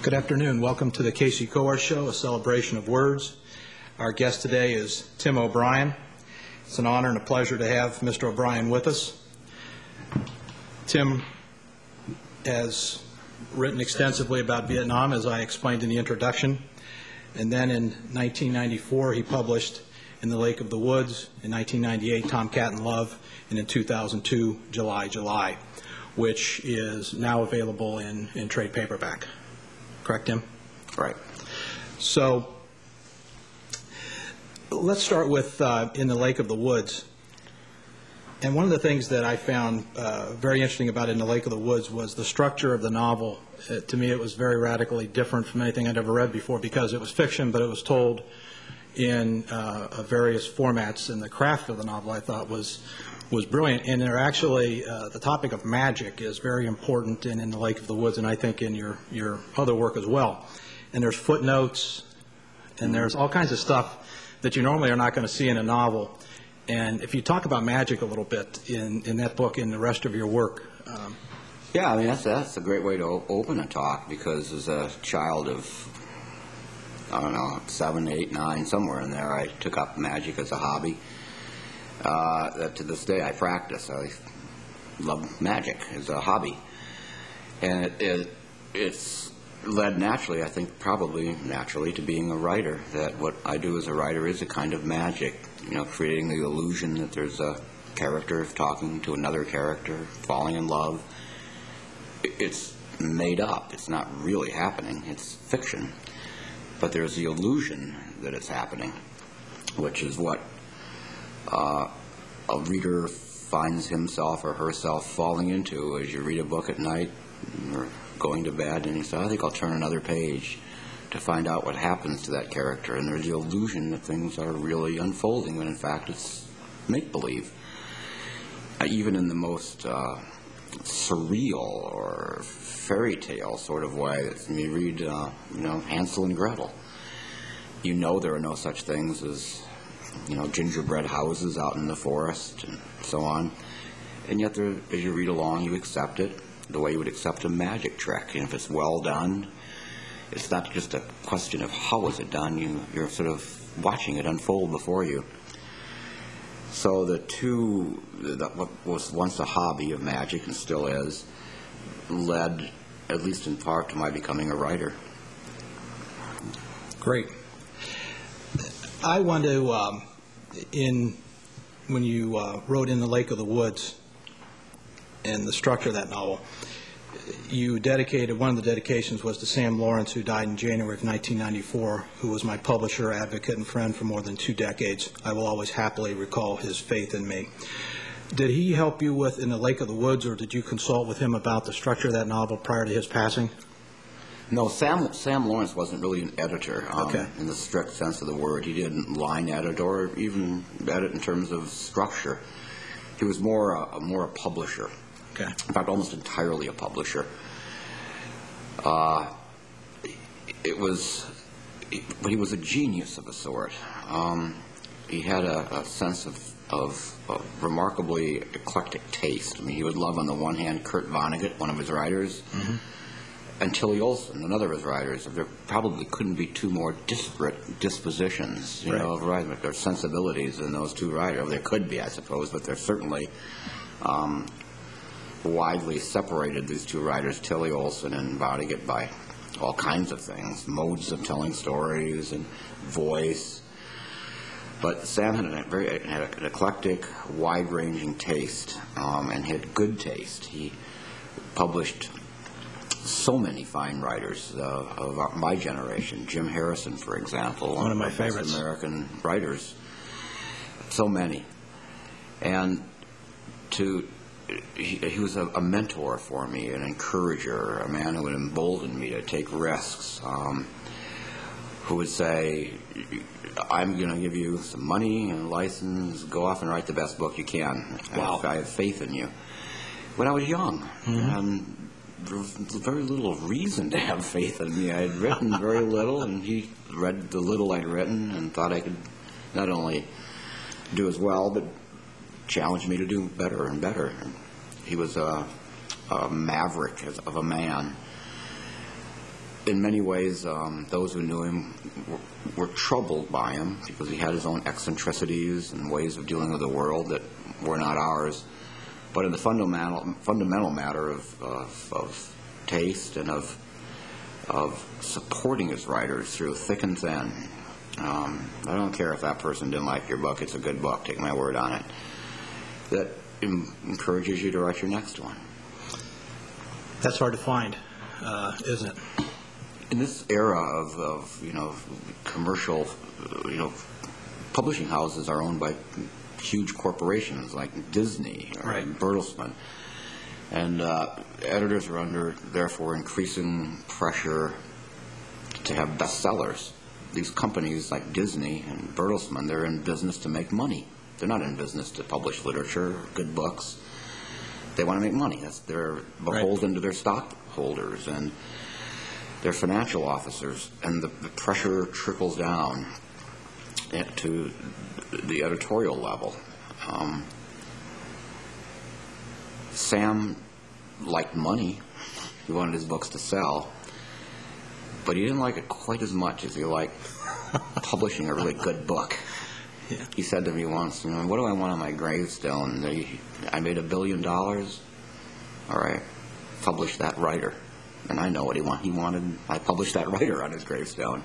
Good afternoon. Welcome to the Casey Coar Show, a celebration of words. Our guest today is Tim O'Brien. It's an honor and a pleasure to have Mr. O'Brien with us. Tim has written extensively about Vietnam, as I explained in the introduction. And then in 1994, he published In the Lake of the Woods, in 1998, Tomcat and Love, and in 2002, July, July, which is now available in trade paperback. Correct, Tim? Right. So let's start with In the Lake of the Woods. And one of the things that I found very interesting about In the Lake of the Woods was the structure of the novel. To me, it was very radically different from anything I'd ever read before because it was fiction, but it was told in various formats. And the craft of the novel, I thought, was brilliant. And they're actually, the topic of magic is very important in the Lake of the Woods, and I think in your other work as well. And there's footnotes, and there's all kinds of stuff that you normally are not going to see in a novel. And if you talk about magic a little bit in that book and the rest of your work. Yeah, I mean, that's a great way to open a talk, because as a child of, I don't know, 7, 8, 9, somewhere in there, I took up magic as a hobby. That to this day I practice. I love magic as a hobby. And it's led naturally, I think probably naturally, to being a writer, that what I do as a writer is a kind of magic, creating the illusion that there's a character talking to another character, falling in love. It's made up. It's not really happening. It's fiction. But there's the illusion that it's happening, which is what a reader finds himself or herself falling into as you read a book at night or going to bed, and you say, I think I'll turn another page to find out what happens to that character. And there's the illusion that things are really unfolding when in fact it's make-believe. Even in the most surreal or fairy tale sort of way, you read Hansel and Gretel. There are no such things as gingerbread houses out in the forest and so on. And yet, as you read along, you accept it the way you would accept a magic trick. And if it's well done, it's not just a question of how is it done. You're sort of watching it unfold before you. So what was once a hobby of magic and still is, led, at least in part, to my becoming a writer. Great. I want to, when you wrote In the Lake of the Woods and the structure of that novel, you dedicated, one of the dedications was to Sam Lawrence, who died in January of 1994, who was my publisher, advocate, and friend for more than 2 decades. I will always happily recall his faith in me. Did he help you with In the Lake of the Woods, or did you consult with him about the structure of that novel prior to his passing? No, Sam Lawrence wasn't really an editor Okay. in the strict sense of the word. He didn't line edit or even edit in terms of structure. He was more a publisher. Okay. In fact, almost entirely a publisher. But he was a genius of a sort. He had a sense of remarkably eclectic taste. I mean, he would love, on the one hand, Kurt Vonnegut, one of his writers, and Tilly Olson, another of his writers. There probably couldn't be two more disparate dispositions, of writing. Their sensibilities in those two writers. There could be, I suppose, but they're certainly widely separated, these two writers, Tilly Olson and Vonnegut, by all kinds of things, modes of telling stories and voice. But Sam had an eclectic, wide-ranging taste, and had good taste. He published so many fine writers of my generation. Jim Harrison, for example, one of my favorites, American writers. So many, and he was a mentor for me, an encourager, a man who would embolden me to take risks. Who would say, I'm going to give you some money and a license, go off and write the best book you can. Wow. I have faith in you. When I was young, there was very little reason to have faith in me. I had written very little, and he read the little I'd written and thought I could not only do as well, but challenge me to do better and better. He was a maverick of a man. in many ways, those who knew him were troubled by him because he had his own eccentricities and ways of dealing with the world that were not ours. But in the fundamental matter of taste and of supporting his writers through thick and thin, I don't care if that person didn't like your book. It's a good book. Take my word on it. That encourages you to write your next one. That's hard to find, isn't it? In this era of commercial, publishing houses are owned by huge corporations like Disney or Right. Bertelsmann, and editors are under, therefore, increasing pressure to have bestsellers. These companies like Disney and Bertelsmann, they're in business to make money. They're not in business to publish literature, good books. They want to make money. They're beholden to their stockholders and their financial officers, and the pressure trickles down to the editorial level. Sam liked money. He wanted his books to sell, but he didn't like it quite as much as he liked publishing a really good book. Yeah. He said to me once, what do I want on my gravestone? I made $1 billion. All right, publish that writer. And I know what he wanted. I published that writer on his gravestone.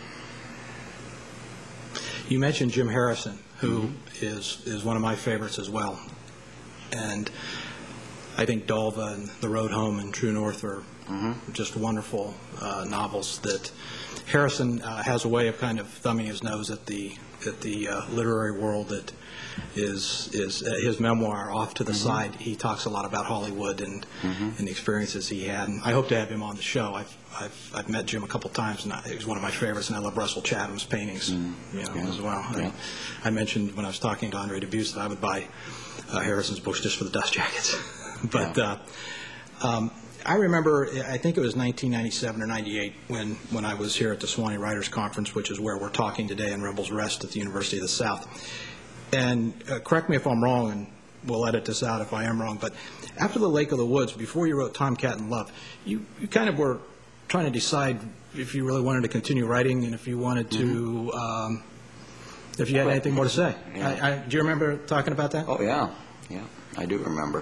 You mentioned Jim Harrison, who is one of my favorites as well. And I think Dalva and The Road Home and True North are just wonderful novels that Harrison has a way of kind of thumbing his nose at the literary world that is his memoir, Off to the Side. He talks a lot about Hollywood and the experiences he had. And I hope to have him on the show. I've met Jim a couple times, and he's one of my favorites, and I love Russell Chatham's paintings as well. Yeah. I mentioned when I was talking to Andre Dubus that I would buy Harrison's books just for the dust jackets. But I remember, I think it was 1997 or 98 when I was here at the Sewanee Writers Conference, which is where we're talking today in Rebels Rest at the University of the South. And correct me if I'm wrong, and we'll edit this out if I am wrong, but after The Lake of the Woods, before you wrote Tomcat and Love, you kind of were trying to decide if you really wanted to continue writing and if you wanted to, if you had anything more to say. Yeah. Do you remember talking about that? Oh, yeah, I do remember.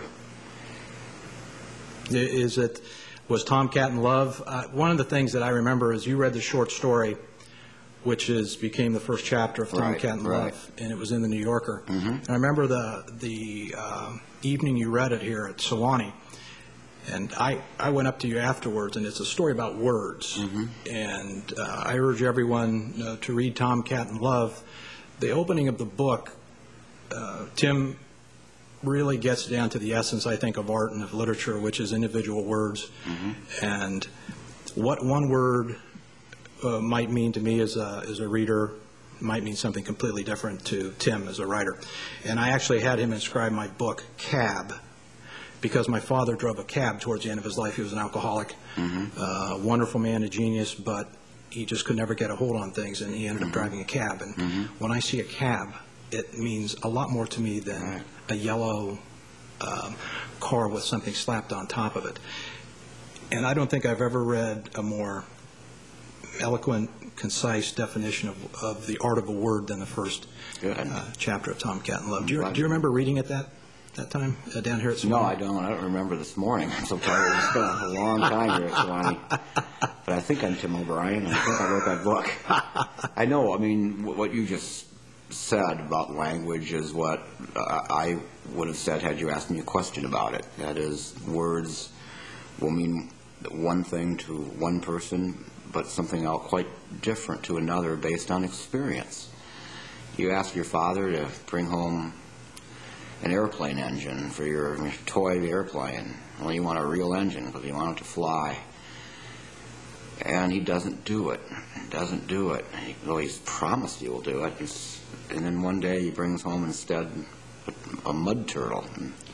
Was Tomcat and Love? One of the things that I remember is you read the short story, which became the first chapter of Tomcat and Love, and it was in the New Yorker. And I remember the evening you read it here at Sewanee, and I went up to you afterwards, and it's a story about words. And I urge everyone to read Tomcat and Love. The opening of the book, Tim really gets down to the essence, I think, of art and of literature, which is individual words. And what one word might mean to me as a reader might mean something completely different to Tim as a writer. And I actually had him inscribe my book, Cab, because my father drove a cab towards the end of his life. He was an alcoholic, wonderful man, a genius, but he just could never get a hold on things, and he ended up driving a cab. And when I see a cab, it means a lot more to me than a yellow car with something slapped on top of it. And I don't think I've ever read a more eloquent, concise definition of the art of a word than the first chapter of Tomcat and Love. Do you remember reading it that time down here at Sewanee? No, I don't. I don't remember this morning. I'm so tired. It's been a long time here at Sewanee. But I think I'm Tim O'Brien, and I think I wrote that book. I know. I mean, what you just said about language is what I would have said had you asked me a question about it. That is, words will mean one thing to one person, but something else quite different to another based on experience. You ask your father to bring home an airplane engine for your toy airplane. Well, you want a real engine because you want it to fly. And he doesn't do it. Well, he's promised he will do it. And then one day he brings home instead a mud turtle.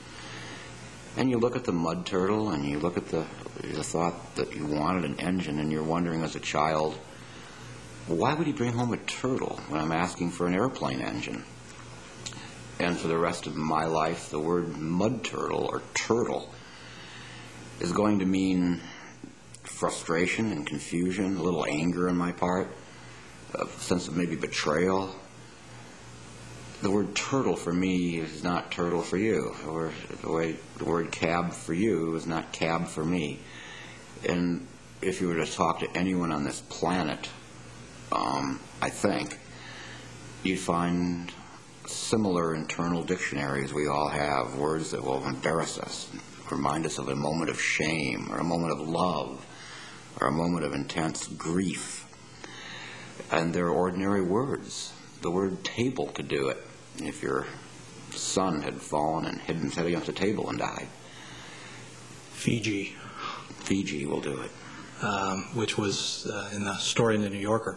And you look at the mud turtle and you look at the thought that you wanted an engine, and you're wondering as a child, why would he bring home a turtle when I'm asking for an airplane engine? And for the rest of my life, the word mud turtle or turtle is going to mean frustration and confusion, a little anger on my part, a sense of maybe betrayal. The word turtle for me is not turtle for you, or the word cab for you is not cab for me. And if you were to talk to anyone on this planet, I think, you'd find similar internal dictionaries we all have, words that will embarrass us, remind us of a moment of shame, or a moment of love, or a moment of intense grief. And they're ordinary words. The word table could do it if your son had fallen and hit his head against a table and died. Fiji. Fiji will do it. Which was in the story in the New Yorker.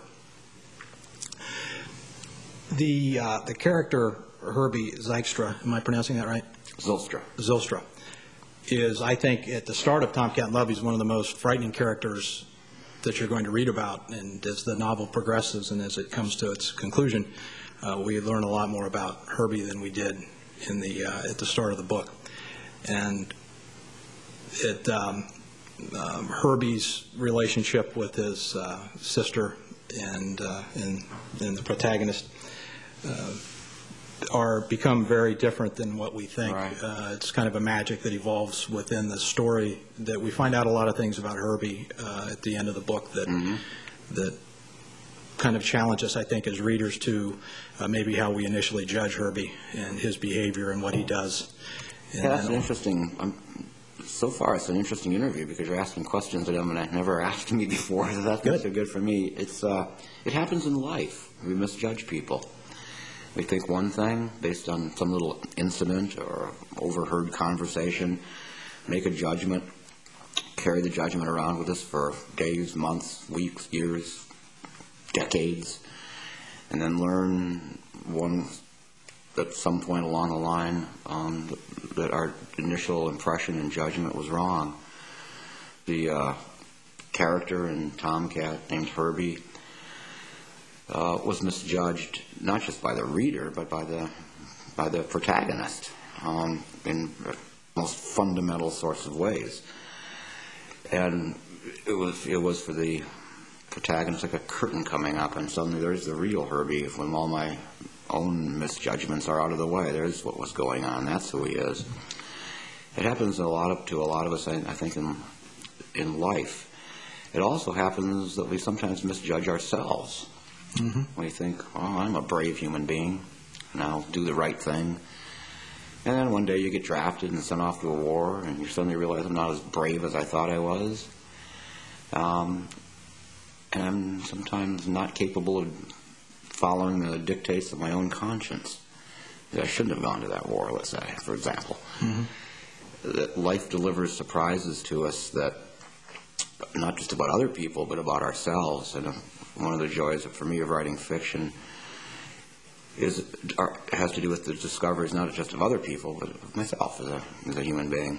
The character Herbie Zylstra, am I pronouncing that right? Zylstra. Zylstra is, I think, at the start of Tomcat and Love, he's one of the most frightening characters that you're going to read about. And as the novel progresses and as it comes to its conclusion, we learn a lot more about Herbie than we did in the at the start of the book. And Herbie's relationship with his sister and the protagonist become very different than what we think. Right. It's kind of a magic that evolves within the story that we find out a lot of things about Herbie at the end of the book that kind of challenge us, I think, as readers to maybe how we initially judge Herbie and his behavior and what he does. Yeah, that's an interesting. So far, it's an interesting interview because you're asking questions that have never asked me before. So that's good. So good for me. It happens in life. We misjudge people. We think one thing based on some little incident or overheard conversation, make a judgment, carry the judgment around with us for days, months, weeks, years, decades, and then learn at some point along the line that our initial impression and judgment was wrong. The character in Tomcat named Herbie was misjudged not just by the reader but by the protagonist in most fundamental sorts of ways. And it was for the protagonist like a curtain coming up, and suddenly there's the real Herbie when all my own misjudgments are out of the way. There's what was going on. That's who he is. It happens to a lot of us, I think, in life. It also happens that we sometimes misjudge ourselves. Mm-hmm. We think, oh, I'm a brave human being, and I'll do the right thing. And then one day you get drafted and sent off to a war, and you suddenly realize I'm not as brave as I thought I was. And I'm sometimes not capable of following the dictates of my own conscience. I shouldn't have gone to that war, let's say, for example. Mm-hmm. That life delivers surprises to us that not just about other people, but about ourselves. And one of the joys for me of writing fiction has to do with the discoveries not just of other people, but of myself as a human being.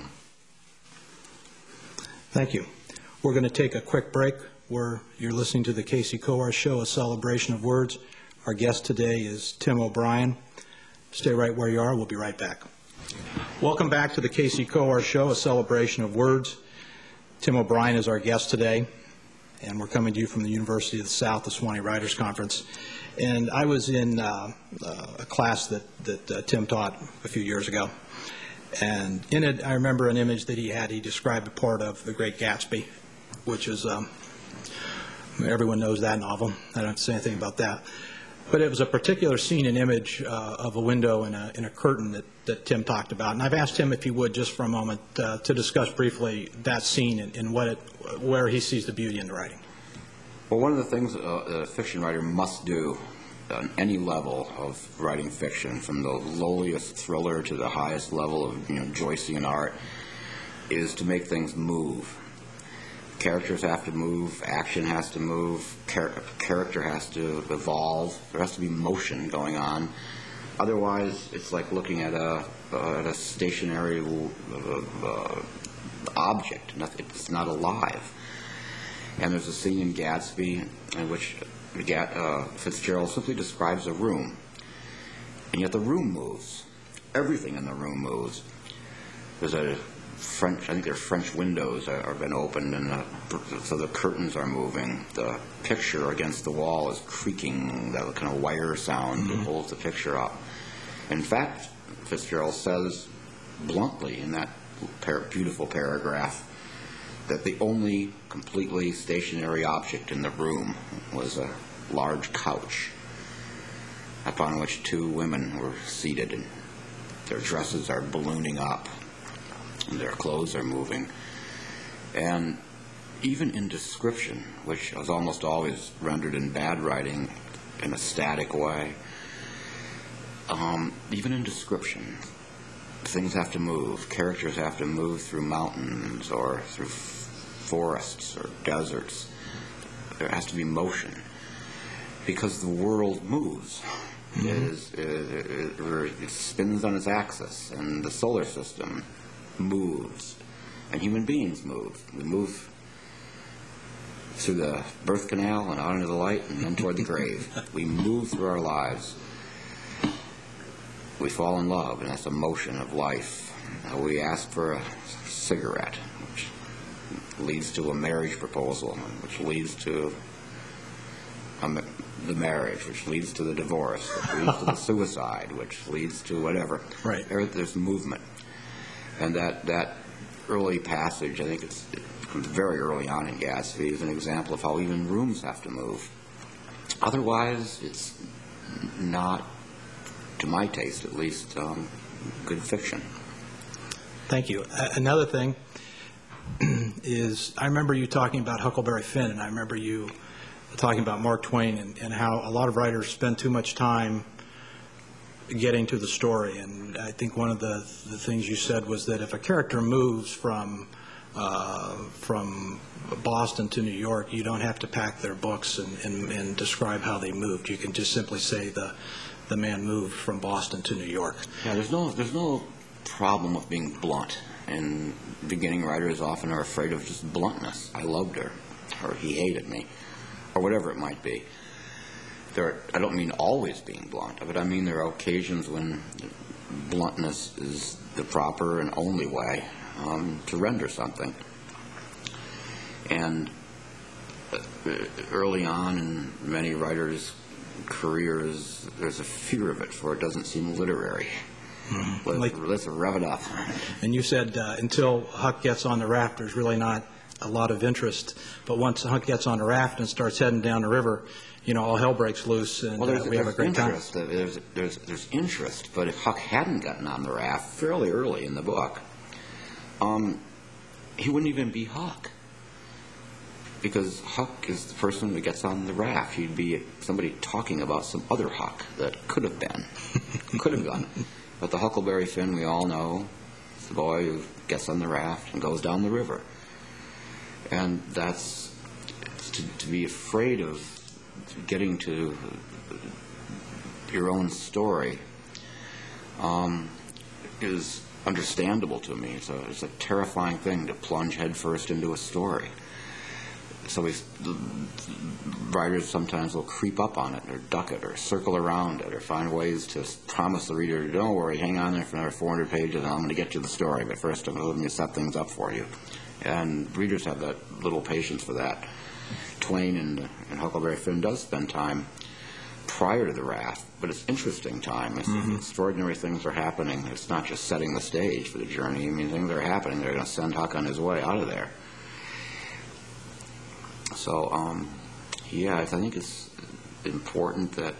Thank you. We're going to take a quick break where you're listening to the Casey Cohar Show, a celebration of words. Our guest today is Tim O'Brien. Stay right where you are. We'll be right back. Welcome back to the Casey Cohar Show, a celebration of words. Tim O'Brien is our guest today, and we're coming to you from the University of the South, the Sewanee Writers Conference. And I was in a class that Tim taught a few years ago. And in it, I remember an image that he had. He described a part of The Great Gatsby, which is, everyone knows that novel. I don't have to say anything about that. But it was a particular scene and image of a window and a curtain that Tim talked about. And I've asked him if he would, just for a moment, to discuss briefly that scene and where he sees the beauty in the writing. Well, one of the things a fiction writer must do on any level of writing fiction, from the lowliest thriller to the highest level of Joycean art, is to make things move. Characters have to move, action has to move, character has to evolve, there has to be motion going on. Otherwise, it's like looking at a stationary object. It's not alive. And there's a scene in Gatsby in which Fitzgerald simply describes a room, and yet the room moves. Everything in the room moves. There's I think there are French windows that have been opened, and so the curtains are moving. The picture against the wall is creaking, that kind of wire sound that holds the picture up. In fact, Fitzgerald says bluntly in that beautiful paragraph that the only completely stationary object in the room was a large couch upon which two women were seated, and their dresses are ballooning up, and their clothes are moving. And even in description, which was almost always rendered in bad writing in a static way, even in description, things have to move. Characters have to move through mountains or through forests or deserts. There has to be motion because the world moves. It spins on its axis, and the solar system moves, and human beings move. We move through the birth canal and out into the light and then toward the grave. We move through our lives. We fall in love, and that's a motion of life. We ask for a cigarette, which leads to a marriage proposal, which leads to the marriage, which leads to the divorce, which leads to the suicide, which leads to whatever. Right. There's movement. And that early passage, I think it comes very early on in Gatsby, is an example of how even rooms have to move. Otherwise, it's not, to my taste at least, good fiction. Thank you. Another thing is, I remember you talking about Huckleberry Finn, and I remember you talking about Mark Twain and how a lot of writers spend too much time getting to the story. And I think one of the things you said was that if a character moves from Boston to New York, you don't have to pack their books and describe how they moved. You can just simply say the man moved from Boston to New York. Yeah, there's no problem with being blunt, and beginning writers often are afraid of just bluntness. I loved her, or he hated me, or whatever it might be. I don't mean always being blunt, but I mean there are occasions when bluntness is the proper and only way to render something. And early on in many writers' careers, there's a fear of it, for it doesn't seem literary. Let's rev it up. And you said until Huck gets on the raft, there's really not a lot of interest. But once Huck gets on the raft and starts heading down the river, all hell breaks loose, and we have a great time. There's interest, but if Huck hadn't gotten on the raft fairly early in the book, he wouldn't even be Huck. Because Huck is the person who gets on the raft. He'd be somebody talking about some other Huck that could have been, could have gone. But the Huckleberry Finn, we all know, is the boy who gets on the raft and goes down the river. And that's to be afraid of getting to your own story is understandable to me. It's a terrifying thing to plunge headfirst into a story. So writers sometimes will creep up on it or duck it or circle around it or find ways to promise the reader, don't worry, hang on there for another 400 pages and I'm going to get you the story, but first I'm going to set things up for you. And readers have that little patience for that. Twain and Huckleberry Finn does spend time prior to the raft, but it's interesting time. It's extraordinary things are happening. It's not just setting the stage for the journey. I mean, things are happening. They're going to send Huck on his way out of there. So, I think it's important that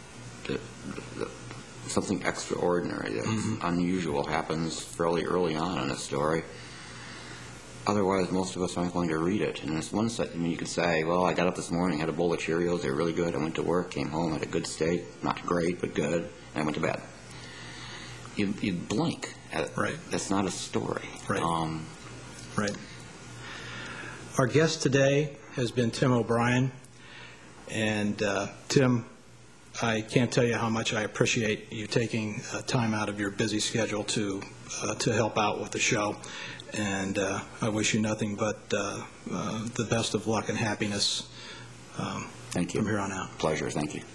something extraordinary, that's unusual, happens fairly early on in a story. Otherwise, most of us aren't going to read it. And it's one set. I mean, you could say, well, I got up this morning, had a bowl of Cheerios, they were really good. I went to work, came home, had a good steak, not great, but good, and I went to bed. You'd blink at it. Right. That's not a story. Right. Right. Our guest today has been Tim O'Brien. And Tim, I can't tell you how much I appreciate you taking time out of your busy schedule to help out with the show. And I wish you nothing but the best of luck and happiness Thank you. from here on out. Pleasure. Thank you.